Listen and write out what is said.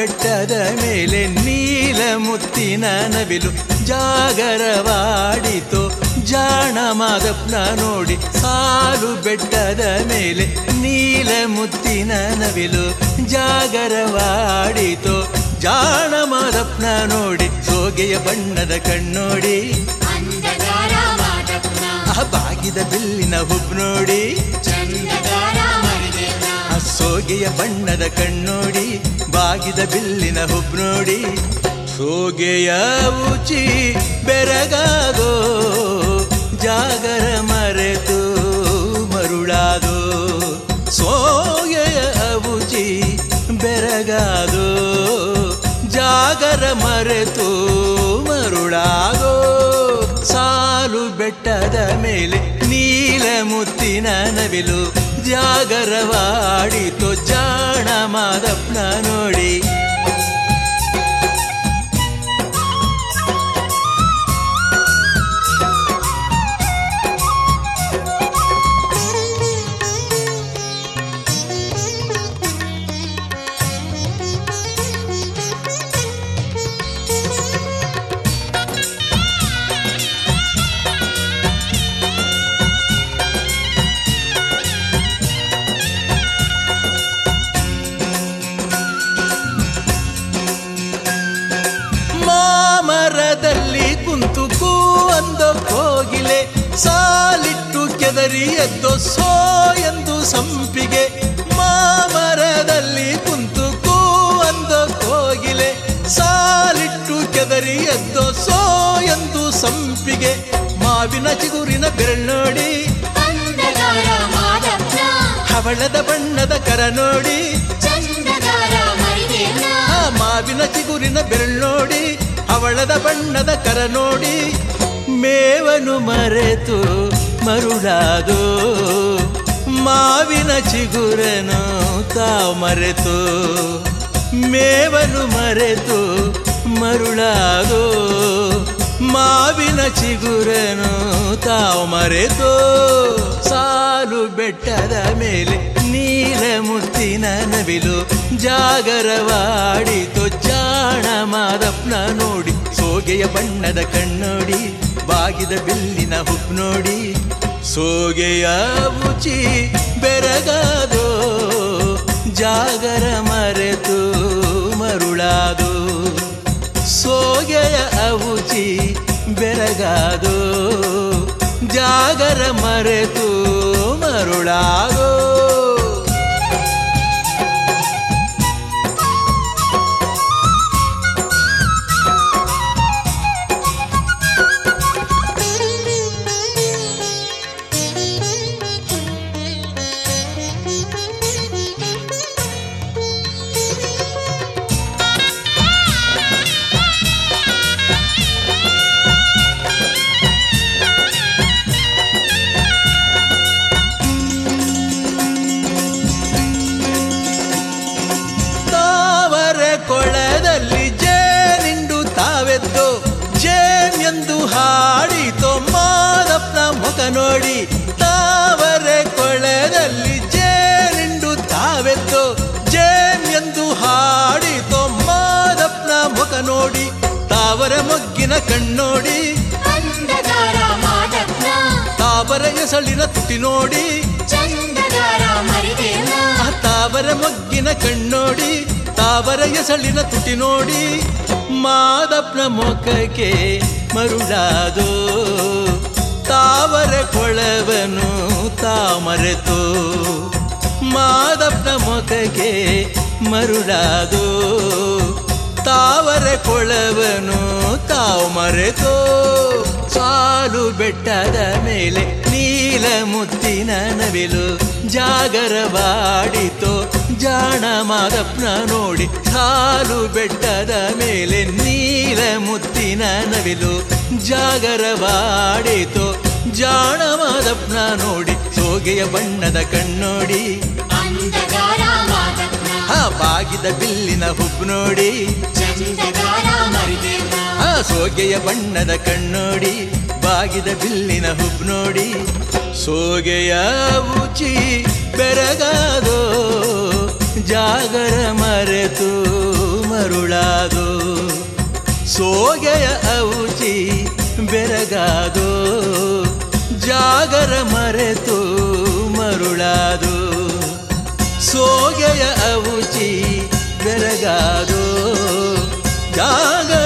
ಬೆಟ್ಟದ ಮೇಲೆ ನೀಲ ಮುತ್ತಿನ ನವಿಲು ಜಾಗರವಾಡಿತು ಜಾಣ ಮಾದಪ್ಪನ ನೋಡಿ. ಸಾಲು ಬೆಟ್ಟದ ಮೇಲೆ ನೀಲ ಮುತ್ತಿನ ನವಿಲು ಜಾಗರವಾಡಿತು ಜಾಣ ಮಾದಪ್ಪನ ನೋಡಿ. ಸೋಗೆಯ ಬಣ್ಣದ ಕಣ್ಣೋಡಿ ಬಾಗಿದ ಬಿಲ್ಲಿನ ಹುಬ್ ನೋಡಿ. ಸೋಗೆಯ ಬಣ್ಣದ ಕಣ್ಣೋಡಿ ಬಾಗಿದ ಬಿಲ್ಲಿನ ಹುಬ್ ನೋಡಿ. ಸೋಗೆಯ ಉಚಿ ಬೆರಗಾದೋ ಜಾಗರ ಮರೆತು ಮರುಳಾದೋ. ಸೋಗೆಯ ಉಚಿ ಬೆರಗಾದೋ ಜಾಗರ ಮರೆತು ಮರುಳಾದೋ. ಸಾಲು ಬೆಟ್ಟದ ಮೇಲೆ ನೀಲ ಮುತ್ತಿನ ನವಿಲು ಜಾಗರವಾಡಿತು ಜಾಣ ಮಾದಪ್ಪನ ನೋಡಿ. ಮರದಲ್ಲಿ ಕುಂತು ಕೂವಂದೋ ಕೋಗಿಲೆ ಸಾಲಿಟ್ಟು ಕೆದರಿ ಎದ್ದೋ ಸೋ ಎಂದು ಸಂಪಿಗೆ. ಮಾಮರದಲ್ಲಿ ಕುಂತು ಕೂವಂದೋ ಕೋಗಿಲೆ ಸಾಲಿಟ್ಟು ಕೆದರಿ ಎದ್ದೋ ಸೋ ಎಂದು ಸಂಪಿಗೆ. ಮಾವಿನ ಚಿಗುರಿನ ಬೆರಳ್ನೋಡಿ ಹವಳದ ಬಣ್ಣದ ಕರ ನೋಡಿ. ಮಾವಿನ ಚಿಗುರಿನ ಬೆರಳ್ನೋಡಿ ಅವಳದ ಬಣ್ಣದ ಕರ ನೋಡಿ. ಮೇವನು ಮರೆತು ಮರುಳಾದೋ ಮಾವಿನ ಚಿಗುರನು ತಾವು ಮರೆತು. ಮೇವನು ಮರೆತು ಮರುಳಾದೋ ಮಾವಿನ ಚಿಗುರನು ತಾವು ಮರೆತು. ಸಾಲು ಬೆಟ್ಟದ ಮೇಲೆ ನೀಲ ಮುತ್ತಿನ ನವಿಲು ಜಾಗರವಾಡಿತು ಜಾಣ ಮಾದಪ್ಪನ ನೋಡಿ. ಸೋಗೆಯ ಬಣ್ಣದ ಕಣ್ಣೋಡಿ ಬಾಗಿದ ಬಿಲ್ಲಿನ ಹುಬ್ ನೋಡಿ. ಸೋಗೆಯ ಉಚಿ ಬೆರಗಾದೋ ಜಾಗರ ಮರೆತು ಮರುಳಾದೋ. ಸೋಗೆಯ ಅವುಚಿ ಬೆರಗಾದೋ ಜಾಗರ ಮರೆತು ಮರುಳಾದೋ. ಕೊಳದಲ್ಲಿ ಜೇನಿಂಡು ತಾವೆದ್ದೋ ಜೇನ್ ಎಂದು ಹಾಡಿತೋ ಮಾದಪ್ಪನ ಮುಖ ನೋಡಿ. ತಾವರೆ ಕೊಳದಲ್ಲಿ ಜೇನಿಂಡು ತಾವೆದ್ದೋ ಜೇನ್ ಎಂದು ಹಾಡಿತೋ ಮಾದಪ್ಪನ ಮುಖ ನೋಡಿ. ತಾವರ ಮೊಗ್ಗಿನ ಕಣ್ಣೋಡಿ ತಾವರ ಎಸಳಿನ ತುಟಿ ನೋಡಿ. ತಾವರ ಮೊಗ್ಗಿನ ಕಣ್ಣೋಡಿ ತಾವರ ಎಸಳಿನ ತುಟಿ ನೋಡಿ. ಮಾದಪ್ಪನ ಮುಖಕ್ಕೆ ಮರುಳಾದೋ ತಾವರ ಕೊಳವನು ತಾ ಮರೆತು. ಮಾದಪ್ಪನ ಮುಖಕ್ಕೆ ಮರುಳಾದೋ ತಾವರ ಕೊಳವನು ತಾವು ಮರೆತು. ಸಾಲು ಬೆಟ್ಟದ ಮೇಲೆ ನೀಲ ಮುತ್ತಿನ ನವಿಲು ಜಾಗರವಾಡಿತು ಜಾಣ ಮಾದಪ್ಪನ ನೋಡಿ. ಸಾಲು ಬೆಟ್ಟದ ಮೇಲೆ ನೀಲ ಮುತ್ತಿನ ನವಿಲು ಜಾಗರವಾಡಿತು ಜಾಣ ಮಾದಪ್ಪನ ನೋಡಿ. ಸೋಗೆಯ ಬಣ್ಣದ ಕಣ್ಣೋಡಿ ಬಾಗಿದ ಬಿಲ್ಲಿನ ಹುಬ್ ನೋಡಿ. ಸೋಗೆಯ ಬಣ್ಣದ ಕಣ್ಣೋಡಿ ಬಾಗಿದ ಬಿಲ್ಲಿನ ಹುಬ್ ನೋಡಿ. ಸೋಗೆಯ ಉಚಿ ಬೆರಗಾದೋ ಜಾಗರ ಮರೆತು ಮರುಳಾದೋ ಸೋಗೆಯ ಔಚಿ ಬೆರಗಾದೋ ಜಾಗರ ಮರೆತು ಮರುಳಾದೋ ಸೋಗೆಯ ಔಚಿ ಬೆರಗಾದೋ ಜಾಗರ